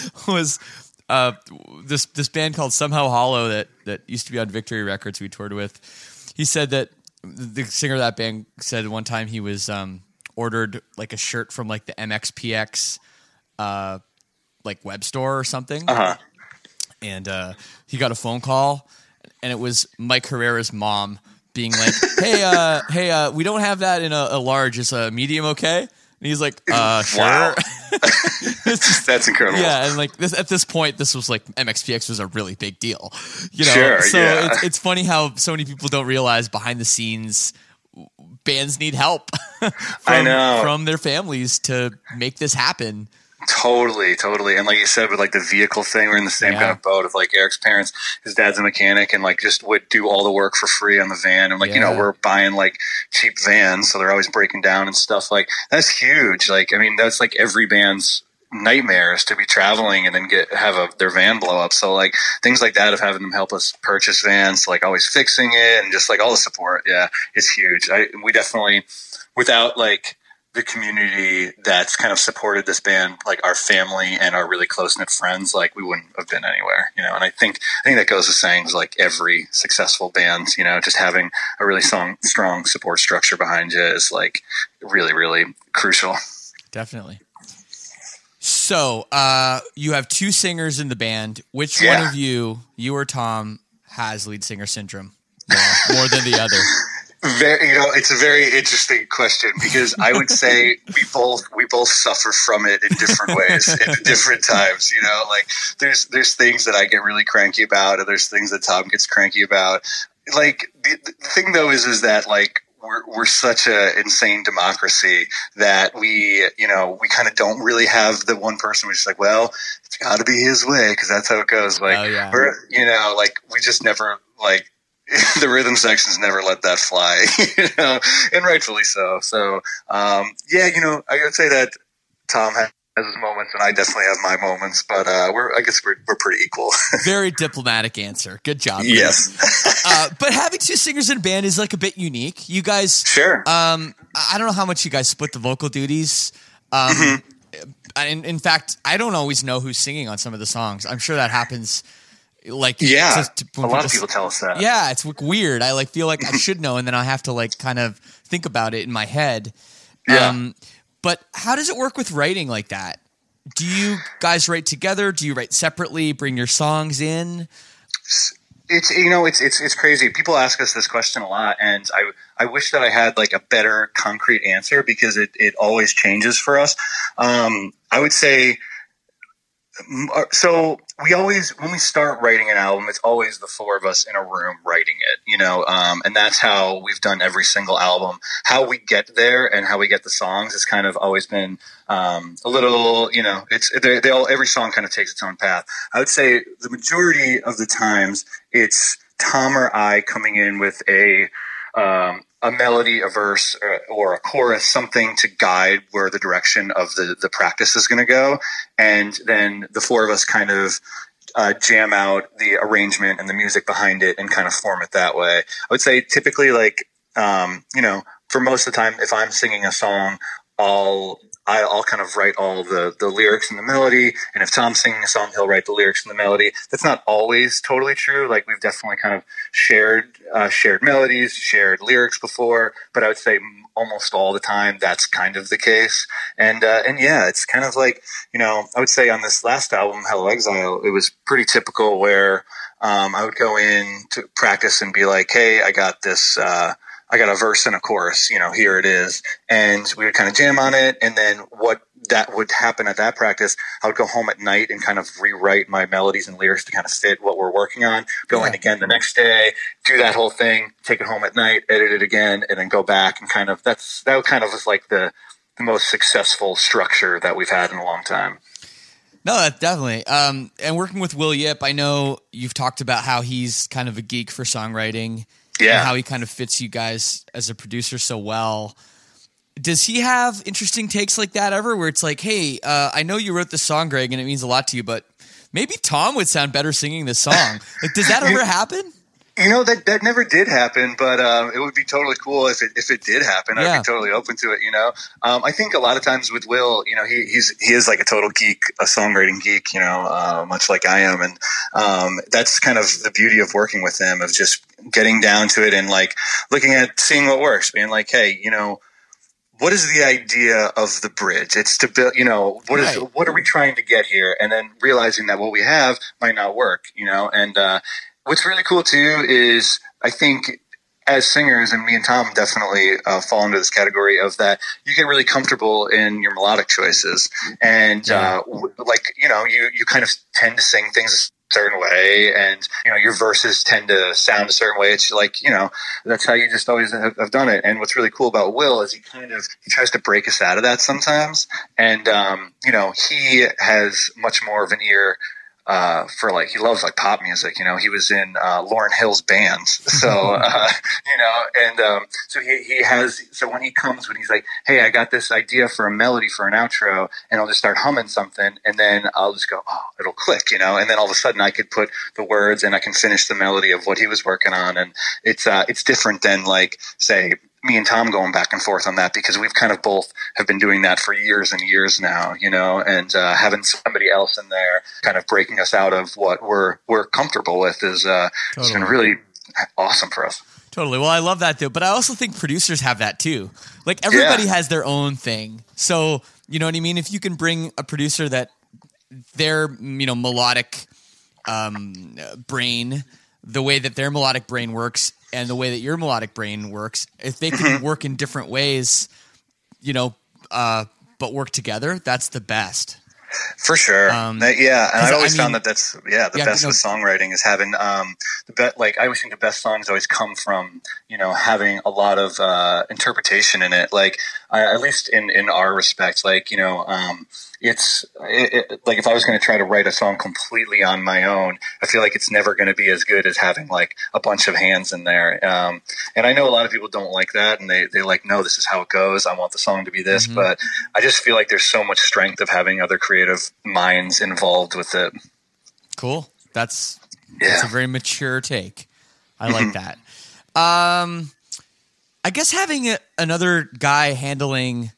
was uh, this this band called Somehow Hollow that that used to be on Victory Records we toured with. He said that the singer of that band said one time he was um, ordered like a shirt from like the M X P X uh, like web store or something. Uh-huh. And uh, he got a phone call, and it was Mike Herrera's mom being like, "Hey, uh, hey, uh, we don't have that in a, a large. Is a medium okay?" And he's like, "Uh, sure." Wow. just, That's incredible. Yeah, and like this at this point, this was like M X P X was a really big deal, you know. Sure, so yeah. it's, it's funny how so many people don't realize behind the scenes, bands need help from, I know. from their families to make this happen. Totally, totally. And like you said, with like the vehicle thing, we're in the same yeah. kind of boat of like Eric's parents, his dad's a mechanic and like just would do all the work for free on the van. And like, yeah. you know, we're buying like cheap vans. So they're always breaking down and stuff like that's huge. Like, I mean, that's like every band's nightmares to be traveling and then get have a, their van blow up. So like things like that of having them help us purchase vans, like always fixing it and just like all the support. Yeah, it's huge. I, we definitely, without like the community that's kind of supported this band, like our family and our really close knit friends, like we wouldn't have been anywhere, you know. And I think I think that goes with saying like every successful band, you know, just having a really strong strong support structure behind you is like really really crucial. Definitely. So uh, you have two singers in the band. Which Yeah. one of you, you or Tom, has lead singer syndrome more, more than the other? Very, you know, it's a very interesting question because I would say we both we both suffer from it in different ways at different times. You know, like there's there's things that I get really cranky about, and there's things that Tom gets cranky about. Like the, the thing though is is that like we're we're such a insane democracy that we you know we kind of don't really have the one person who's just like, well, it's got to be his way because that's how it goes. Like Oh, yeah. we're you know like we just never like. The rhythm sections never let that fly, you know, and rightfully so. So, um, yeah, you know, I would say that Tom has his moments, and I definitely have my moments. But uh, we're, I guess, we're we're pretty equal. Very diplomatic answer. Good job. Yes, uh, but having two singers in a band is like a bit unique. You guys, sure. Um, I don't know how much you guys split the vocal duties. Um, Mm-hmm. in, in fact, I don't always know who's singing on some of the songs. I'm sure that happens. Like Yeah, to- to- a lot of just- people tell us that. Yeah, it's like weird. I like feel like I should know, and then I have to like kind of think about it in my head. Yeah. Um, but how does it work with writing like that? Do you guys write together? Do you write separately? Bring your songs in? It's you know it's it's it's crazy. People ask us this question a lot, and I I wish that I had like a better concrete answer because it it always changes for us. Um, I would say. So we always, when we start writing an album, it's always the four of us in a room writing it, you know, um, and that's how we've done every single album. How we get there and how we get the songs has kind of always been um, a little, you know, it's they, they all every song kind of takes its own path. I would say the majority of the times it's Tom or I coming in with a um, a melody, a verse, or, or a chorus, something to guide where the direction of the, the practice is going to go. And then the four of us kind of uh, jam out the arrangement and the music behind it and kind of form it that way. I would say typically like, um, you know, for most of the time, if I'm singing a song, I'll I'll kind of write all the, the lyrics and the melody. And if Tom's singing a song, he'll write the lyrics and the melody. That's not always totally true. Like we've definitely kind of shared, uh, shared melodies, shared lyrics before, but I would say almost all the time that's kind of the case. And, uh, and yeah, it's kind of like, you know, I would say on this last album, Hello Exile, it was pretty typical where, um, I would go in to practice and be like, hey, I got this, uh, I got a verse and a chorus, you know, here it is. And we would kind of jam on it. And then what that would happen at that practice, I would go home at night and kind of rewrite my melodies and lyrics to kind of fit what we're working on. Go in again the next day, do that whole thing, take it home at night, edit it again, and then go back and kind of, that's, that kind of was like the, the most successful structure that we've had in a long time. No, that definitely. Um, and working with Will Yip, I know you've talked about how he's kind of a geek for songwriting. Yeah. And how he kind of fits you guys as a producer so well. Does he have interesting takes like that ever where it's like, hey, uh, I know you wrote this song, Greg, and it means a lot to you, but maybe Tom would sound better singing this song. Like, does that ever happen? You know, that, that never did happen, but um, it would be totally cool if it if it did happen. I'd Yeah. be totally open to it, you know. Um, I think a lot of times with Will, you know, he he's he is like a total geek, a songwriting geek, you know, uh, much like I am. And um, that's kind of the beauty of working with him, of just getting down to it and like looking at, seeing what works, being like, hey, you know, what is the idea of the bridge? It's to build, you know, what is, Right. what are we trying to get here? And then realizing that what we have might not work, you know, and, uh, what's really cool too is I think as singers, and me and Tom definitely uh, fall into this category of that, you get really comfortable in your melodic choices, and Yeah. uh, w- like you know, you you kind of tend to sing things a certain way, and you know your verses tend to sound a certain way. It's like you know that's how you just always have, have done it. And what's really cool about Will is he kind of he tries to break us out of that sometimes, and um, you know he has much more of an ear. uh, for like, he loves like pop music, you know, he was in, uh, Lauryn Hill's bands. So, uh, you know, and, um, so he, he has, so when he comes, when he's like, hey, I got this idea for a melody for an outro, and I'll just start humming something, and then I'll just go, oh, it'll click, you know, and then all of a sudden I could put the words and I can finish the melody of what he was working on. And it's, uh, it's different than like, say, me and Tom going back and forth on that, because we've kind of both have been doing that for years and years now, you know, and uh, having somebody else in there kind of breaking us out of what we're we're comfortable with is uh, totally. It's been really awesome for us. Totally. Well, I love that, though. But I also think producers have that, too. Like, everybody yeah. has their own thing. So, you know what I mean? If you can bring a producer that their, you know, melodic um, brain, the way that their melodic brain works and the way that your melodic brain works, if they can mm-hmm. work in different ways, you know, uh, but work together, that's the best. For sure. Um, that, yeah. And I always I mean, found that that's, yeah, the yeah, best no, with songwriting is having, um, the bet, like, I always think the best songs always come from, you know, having a lot of, uh, interpretation in it. Like, I, at least in, in our respect, like, you know, um, it's it, it, like if I was going to try to write a song completely on my own, I feel like it's never going to be as good as having like a bunch of hands in there. Um, and I know a lot of people don't like that, and they they like, no, this is how it goes. I want the song to be this, mm-hmm. but I just feel like there's so much strength of having other creative minds involved with it. Cool. That's yeah. that's a very mature take. I like that. Um, I guess having a, another guy handling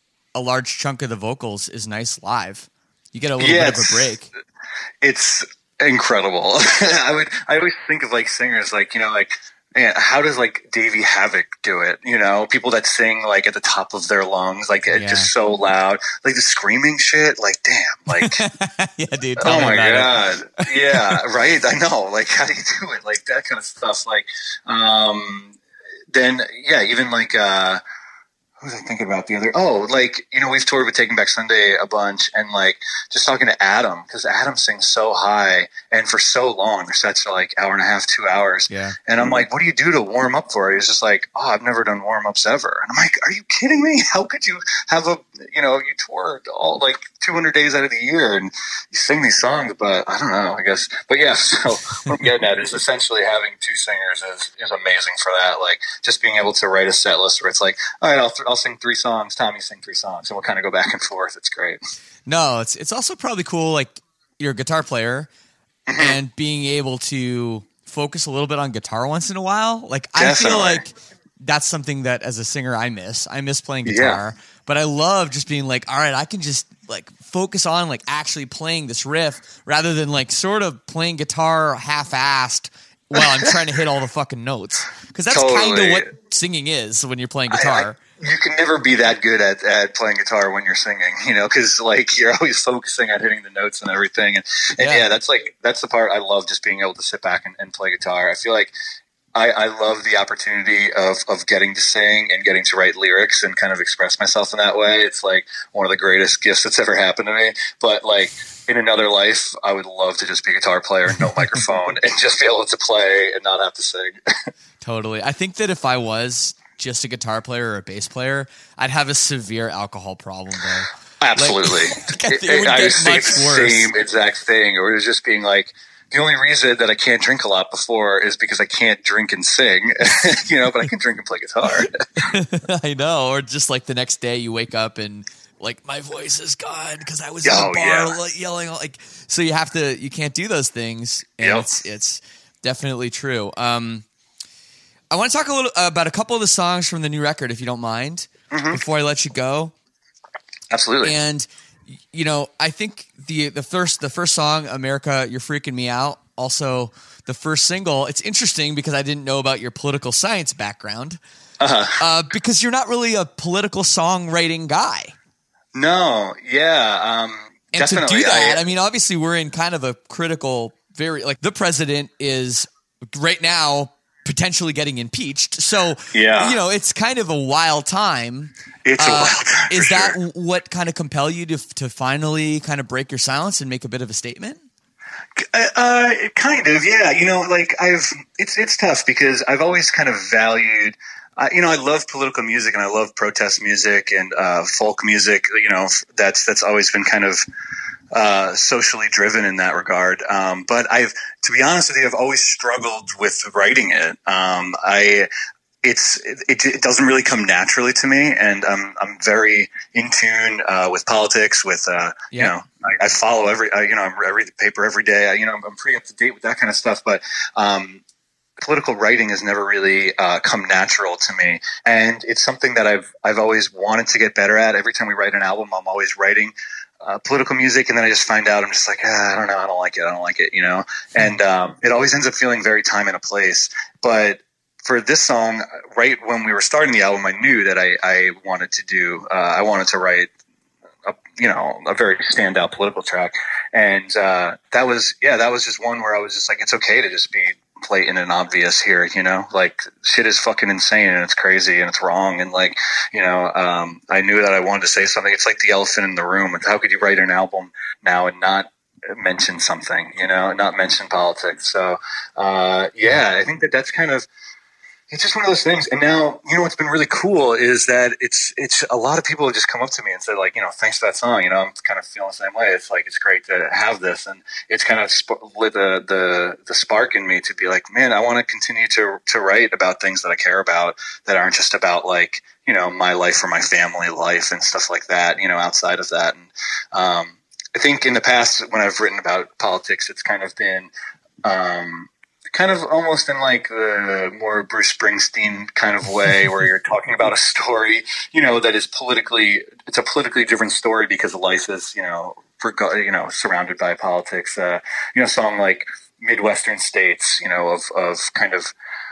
a large chunk of the vocals is nice live. You get a little yeah, bit of a break. It's incredible. I would, I always think of like singers, like, you know, like, man, how does like Davey Havok do it? You know, people that sing like at the top of their lungs, like yeah. just so loud, like the screaming shit, like, damn, like, yeah, dude. Tell oh me my about God. It. Yeah. Right. I know. Like, how do you do it? Like that kind of stuff. Like, um, then yeah, even like, uh, who was I thinking about the other? Oh, like, you know, we've toured with Taking Back Sunday a bunch, and like just talking to Adam, because Adam sings so high and for so long. Their sets are like hour and a half, two hours. Yeah. And I'm like, what do you do to warm up for it? He's just like, oh, I've never done warm ups ever. And I'm like, are you kidding me? How could you have a, you know, you tour all like two hundred days out of the year and you sing these songs, but I don't know, I guess. But yeah, so what I'm getting at is essentially having two singers is, is amazing for that. Like just being able to write a set list where it's like, all right, I'll, th- I'll sing three songs, Tommy sing three songs, and we'll kind of go back and forth. It's great. No, it's it's also probably cool, like you're a guitar player mm-hmm. and being able to focus a little bit on guitar once in a while. Like Definitely. I feel like that's something that as a singer I miss. I miss playing guitar, yeah. but I love just being like, all right, I can just like focus on like actually playing this riff rather than like sort of playing guitar half-assed while I'm trying to hit all the fucking notes. Because that's totally. kind of what singing is when you're playing guitar. I, I, you can never be that good at, at playing guitar when you're singing, you know, because like you're always focusing on hitting the notes and everything. And, and yeah. yeah, that's like that's the part I love, just being able to sit back and, and play guitar. I feel like I, I love the opportunity of, of getting to sing and getting to write lyrics and kind of express myself in that way. It's like one of the greatest gifts that's ever happened to me. But like in another life, I would love to just be a guitar player, no microphone, and just be able to play and not have to sing. Totally. I think that if I was just a guitar player or a bass player, I'd have a severe alcohol problem though. Absolutely. Like, I, think it would I get was much the worse. Same exact thing. Or it was just being like, the only reason that I can't drink a lot before is because I can't drink and sing, you know, but I can drink and play guitar. I know. Or just like the next day you wake up and like my voice is gone because I was in oh, the bar yeah. yelling. Like, so you have to, you can't do those things. And yep. it's, it's definitely true. Um, I want to talk a little uh, about a couple of the songs from the new record, if you don't mind, mm-hmm. before I let you go. Absolutely. And you know, I think the the first the first song, America, You're Freaking Me Out, also the first single, it's interesting because I didn't know about your political science background, uh-huh. uh, because you're not really a political songwriting guy. No, yeah. Um, and definitely. to do that, I, I mean, obviously we're in kind of a critical, very, like the president is right now potentially getting impeached. So, yeah. you know, it's kind of a wild time. It's uh, a wild time. Is that sure. what kind of compel you to to finally kind of break your silence and make a bit of a statement? Uh, kind of, yeah. You know, like I've, it's it's tough because I've always kind of valued. Uh, you know, I love political music and I love protest music and uh, folk music. You know, that's that's always been kind of uh, socially driven in that regard. Um, but I've, to be honest with you, I've always struggled with writing it. Um, I, it's, it, it doesn't really come naturally to me. And I'm, I'm very in tune, uh, with politics, with, uh, yeah. you know, I, I follow every, uh, you know, I read the paper every day. I, you know, I'm, I'm pretty up to date with that kind of stuff. But, um, political writing has never really uh, come natural to me, and it's something that I've I've always wanted to get better at. Every time we write an album, I'm always writing uh, political music, and then I just find out I'm just like, ah, I don't know, I don't like it, I don't like it, you know. And um, it always ends up feeling very time and a place. But for this song, right when we were starting the album, I knew that I, I wanted to do, uh, I wanted to write, a, you know, a very standout political track, and uh, that was yeah, that was just one where I was just like, it's okay to just be blatant and obvious here, you know, like shit is fucking insane and it's crazy and it's wrong. And like, you know, um, I knew that I wanted to say something. It's like the elephant in the room. Like, how could you write an album now and not mention something, you know, not mention politics? So, uh, yeah, I think that that's kind of, it's just one of those things. And now, you know, what's been really cool is that it's, it's a lot of people have just come up to me and said like, you know, thanks for that song. You know, I'm kind of feeling the same way. It's like, it's great to have this. And it's kind of sp- lit the, the, the spark in me to be like, man, I want to continue to, to write about things that I care about that aren't just about like, you know, my life or my family life and stuff like that, you know, outside of that. And, um, I think in the past when I've written about politics, it's kind of been, um, kind of almost in like the more Bruce Springsteen kind of way where you're talking about a story, you know, that is politically, it's a politically different story because life is, you know, for, you know, surrounded by politics. Uh, you know, a song like Midwestern States, you know, of, of kind of,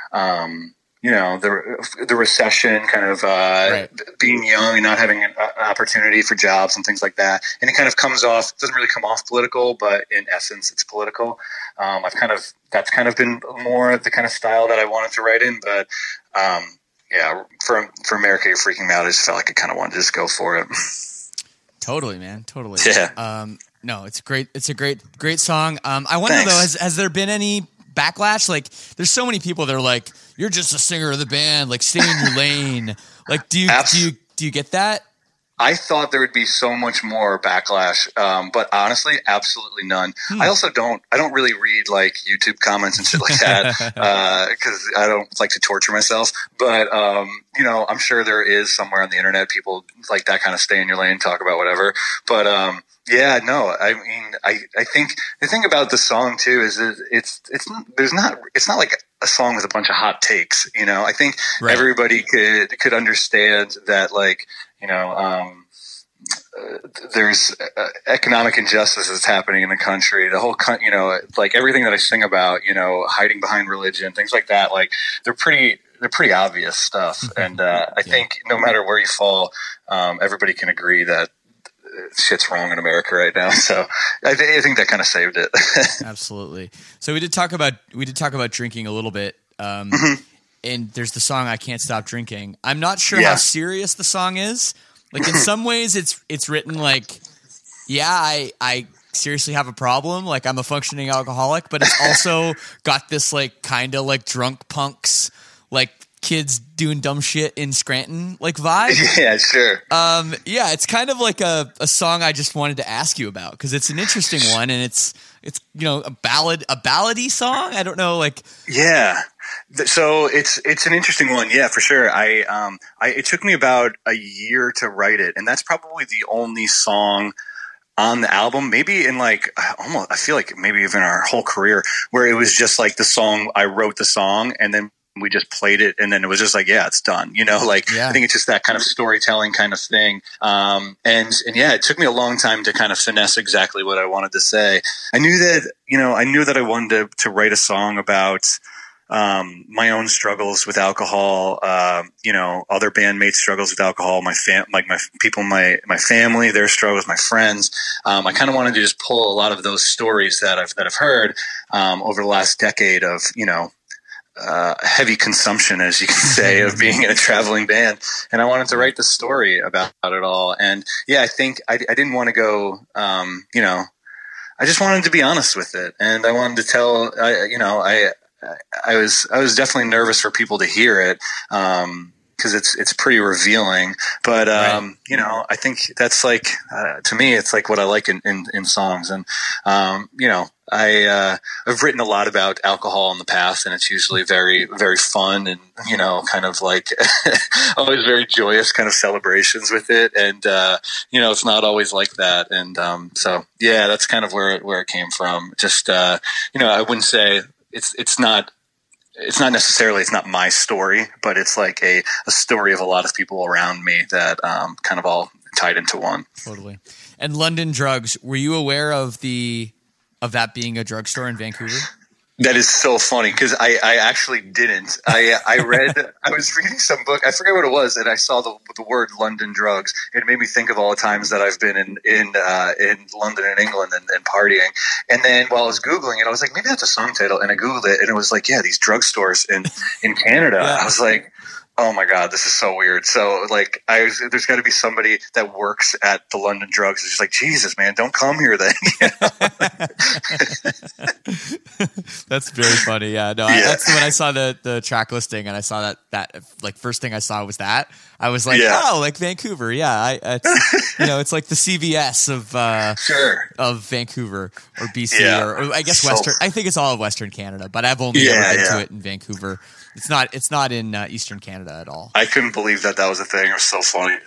um, you know, the the recession, kind of uh, right. being young and not having an, an opportunity for jobs and things like that. And it kind of comes off, doesn't really come off political, but in essence, it's political. Um, I've kind of, that's kind of been more the kind of style that I wanted to write in. But um, yeah, for for America, You're Freaking Me Out, I just felt like I kind of wanted to just go for it. Totally, man. Totally. Yeah. Um, no, it's great. It's a great, great song. Um, I wonder Thanks. though, has, has there been any backlash? Like, there's so many people that are like, you're just a singer of the band, like stay in your lane. Like, do you, Abs- do you, do you get that? I thought there would be so much more backlash, um, but honestly, absolutely none. Hmm. I also don't, I don't really read like YouTube comments and shit like that, uh, cause I don't like to torture myself, but, um, you know, I'm sure there is somewhere on the internet, people like that kind of stay in your lane, talk about whatever. But, um, yeah, no, I mean, I, I think the thing about the song too is that it's, it's, there's not, it's not like a song with a bunch of hot takes, you know. I think right. everybody could, could understand that, like, you know, um, uh, there's uh, economic injustice that's happening in the country. The whole, con- you know, like everything that I sing about, you know, hiding behind religion, things like that. Like they're pretty, they're pretty obvious stuff. And uh, I yeah. think no matter where you fall, um, everybody can agree that shit's wrong in America right now. So I, th- I think that kind of saved it. Absolutely. So we did talk about we did talk about drinking a little bit. Um, mm-hmm. And there's the song "I Can't Stop Drinking." I'm not sure yeah. how serious the song is. Like in some ways, it's it's written like, yeah, I I seriously have a problem. Like I'm a functioning alcoholic, but it's also got this like kind of like drunk punks, like kids doing dumb shit in Scranton like vibe. Yeah, sure. Um, yeah, it's kind of like a, a song I just wanted to ask you about because it's an interesting one and it's it's you know a ballad a ballady song. I don't know, like yeah. So it's it's an interesting one, yeah, for sure. I um I it took me about a year to write it, and that's probably the only song on the album, maybe in like almost I feel like maybe even our whole career, where it was just like the song, I wrote the song and then we just played it and then it was just like, yeah, it's done. You know, like yeah. I think it's just that kind of storytelling kind of thing. Um, and, and yeah, it took me a long time to kind of finesse exactly what I wanted to say. I knew that, you know, I knew that I wanted to, to write a song about, um, my own struggles with alcohol, uh, you know, other bandmates' struggles with alcohol, my fam, like my people, my, my family, their struggles, my friends. Um, I kind of wanted to just pull a lot of those stories that I've, that I've heard, um, over the last decade of, you know, Uh, heavy consumption, as you can say, of being in a traveling band. And I wanted to write the story about it all. And yeah, I think I, I didn't want to go, um, you know, I just wanted to be honest with it. And I wanted to tell, I, you know, I, I was, I was definitely nervous for people to hear it. Um, because it's it's pretty revealing. But um, Right. you know, I think that's like uh, to me, it's like what I like in in, in songs, and um, you know. I, uh, I've written a lot about alcohol in the past, and it's usually very, very fun and, you know, kind of like always very joyous kind of celebrations with it. And, uh, you know, it's not always like that. And, um, so yeah, that's kind of where it, where it came from. Just, uh, you know, I wouldn't say it's, it's not, it's not necessarily, it's not my story, but it's like a, a story of a lot of people around me that, um, kind of all tied into one. Totally. And London Drugs, were you aware of the, of that being a drugstore in Vancouver? That is so funny because I, I actually didn't. I I read I was reading some book. I forget what it was, and I saw the the word London Drugs. It made me think of all the times that I've been in in uh, in London and England and, and partying. And then while I was googling it, I was like, maybe that's a song title. And I googled it, and it was like, yeah, these drugstores in in Canada. Yeah. I was like, oh my God, this is so weird. So like, I was, there's got to be somebody that works at the London Drugs. It's just like, Jesus, man, don't come here then. You know? That's very funny. Yeah, no, I, Yeah. that's when I saw the the track listing and I saw that that like first thing I saw was that. I was like, Yeah. oh, like Vancouver. Yeah, I, it's, you know, it's like the C V S of uh, Sure. of Vancouver or B C Yeah. or, or I guess So- Western. I think it's all of Western Canada, but I've only Yeah, ever been yeah. to it in Vancouver. It's not. It's not in uh, Eastern Canada at all. I couldn't believe that that was a thing. It was so funny.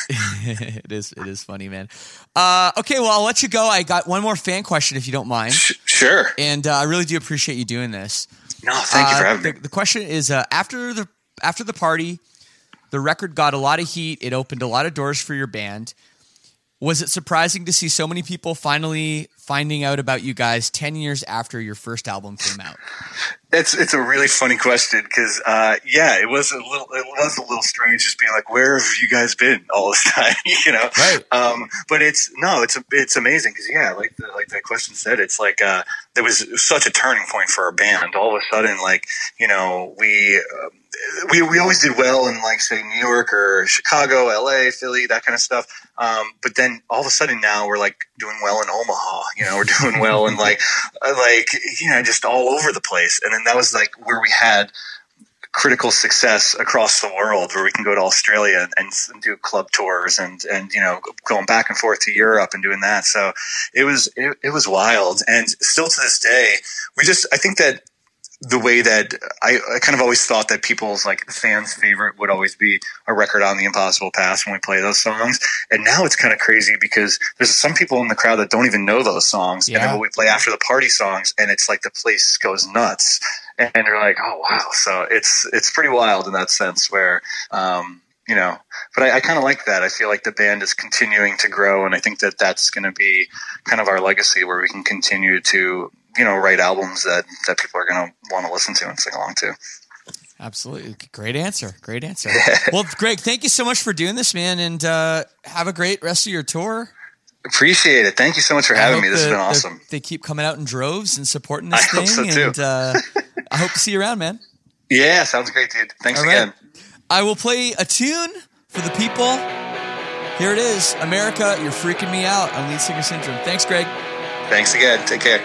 It is. It is funny, man. Uh, okay, well, I'll let you go. I got one more fan question, if you don't mind, Sh- sure. and uh, I really do appreciate you doing this. No, thank you for Uh, having the, me. the question is: uh, after the after the party, the record got a lot of heat. It opened a lot of doors for your band. Was it surprising to see so many people finally finding out about you guys ten years after your first album came out? It's it's a really funny question because uh, yeah, it was a little it was a little strange just being like, where have you guys been all this time? You know, Right. Um, but it's no, it's it's amazing because yeah, like the like the question said, it's like uh, there was such a turning point for our band. All of a sudden, like you know, we. Uh, We we always did well in like say New York or Chicago, L A, Philly, that kind of stuff. Um, but then all of a sudden now we're like doing well in Omaha. You know, we're doing well in like uh, like you know just all over the place. And then that was like where we had critical success across the world, where we can go to Australia and, and, and do club tours and and you know going back and forth to Europe and doing that. So it was it, it was wild. And still to this day, we just I think that. The way that I, I kind of always thought that people's like fans' favorite would always be a record on the Impossible Past when we play those songs. And now it's kind of crazy because there's some people in the crowd that don't even know those songs. Yeah. And then when we play after the party songs and it's like the place goes nuts and they're like, oh wow. So it's, it's pretty wild in that sense where, um, you know, but I, I kind of like that. I feel like the band is continuing to grow. And I think that that's going to be kind of our legacy where we can continue to, you know, write albums that, that people are going to want to listen to and sing along to. Absolutely. Great answer. Great answer. Well, Greg, thank you so much for doing this, man. And uh, have a great rest of your tour. Appreciate it. Thank you so much for I having hope me. This has the- been the- awesome. They keep coming out in droves and supporting this I thing. hope so, too. And uh, I hope to see you around, man. Yeah, sounds great, dude. Thanks All right. again. I will play a tune for the people. Here it is. America, You're Freaking Me Out on Lead Singer Syndrome. Thanks, Greg. Thanks again. Take care.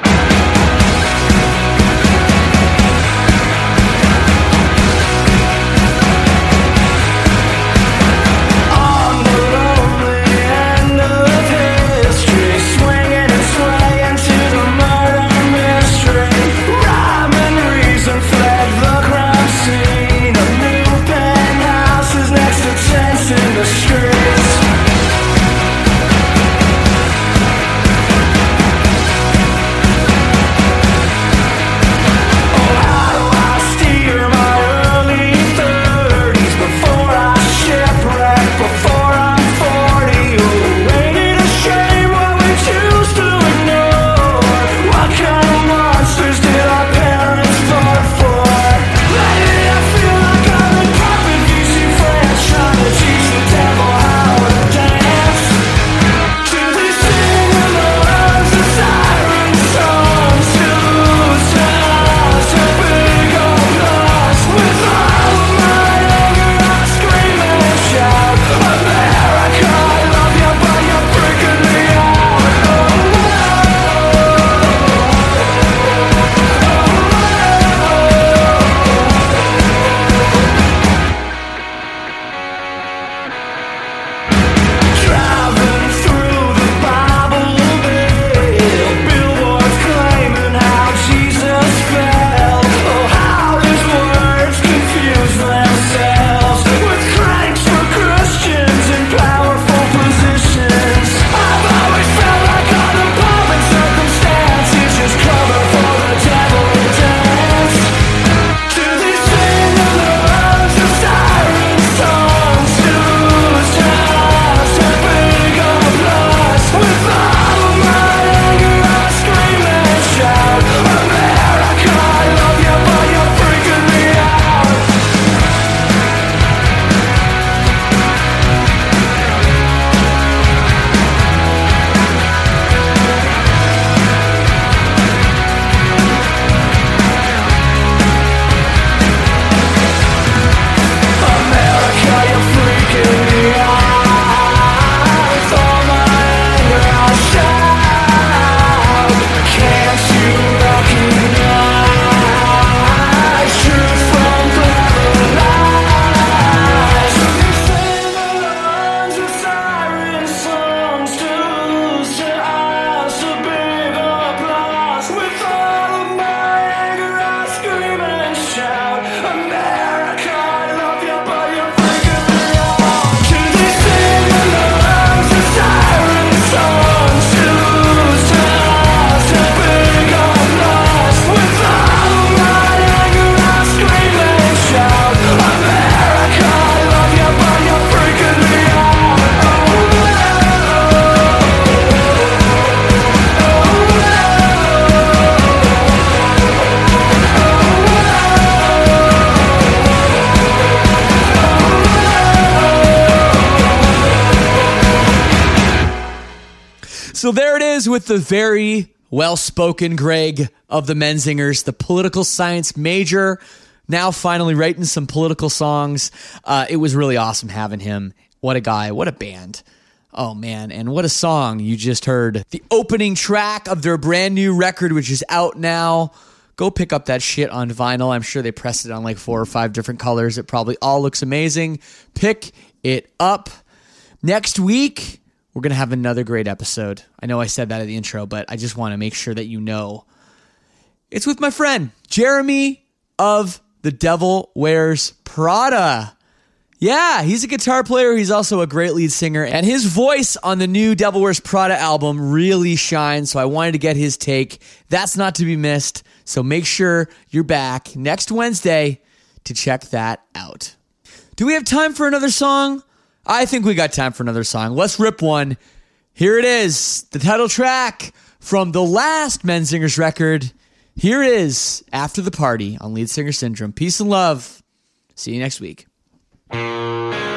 On the lonely end of history, swinging and swaying to the murder mystery. Rhyme and reason fled the crime scene of new penthouses next to tents in the streets. So there it is with the very well-spoken Greg of the Menzingers, the political science major, now finally writing some political songs. Uh, it was really awesome having him. What a guy. What a band. Oh, man. And what a song you just heard. The opening track of their brand new record, which is out now. Go pick up that shit on vinyl. I'm sure they pressed it on like four or five different colors. It probably all looks amazing. Pick it up. Next week, we're going to have another great episode. I know I said that at the intro, but I just want to make sure that you know. It's with my friend, Jeremy of The Devil Wears Prada. Yeah, he's a guitar player. He's also a great lead singer. And his voice on the new Devil Wears Prada album really shines, so I wanted to get his take. That's not to be missed. So make sure you're back next Wednesday to check that out. Do we have time for another song? I think we got time for another song. Let's rip one. Here it is, the title track from the last Menzingers record. Here it is, After the Party on Lead Singer Syndrome. Peace and love. See you next week.